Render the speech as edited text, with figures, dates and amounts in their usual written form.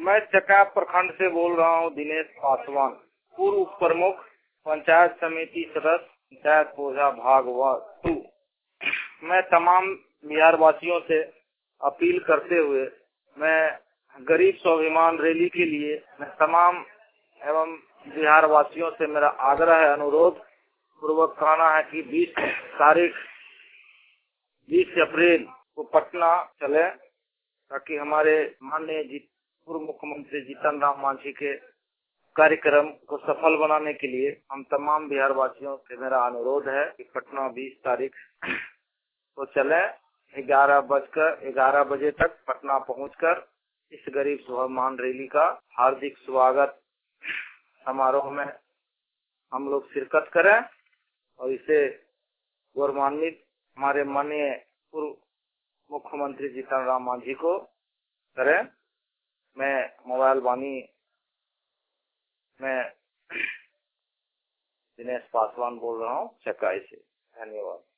मैं चका प्रखंड से बोल रहा हूँ, दिनेश पासवान, पूर्व उप प्रमुख, पंचायत समिति सदस्य, पंचायत पोझा भाग 2। मैं तमाम बिहार वासियों से अपील करते हुए मैं गरीब स्वाभिमान रैली के लिए मैं तमाम एवं बिहार वासियों से मेरा आग्रह है, अनुरोध पूर्वक कहना है कि 20 अप्रैल को पटना चले, ताकि हमारे माननीय पूर्व मुख्यमंत्री जीतन राम मांझी के कार्यक्रम को सफल बनाने के लिए हम तमाम बिहार वासियों से मेरा अनुरोध है कि पटना 20 तारीख को चले। 11 बजे तक पटना पहुंचकर इस गरीब स्वाभिमान रैली का हार्दिक स्वागत समारोह में हम लोग शिरकत करें और इसे गौरवान्वित हमारे माननीय पूर्व मुख्यमंत्री जीतन राम मांझी को करें। मैं मोबाइल वाणी में दिनेश पासवान बोल रहा हूँ, चकाई से। धन्यवाद।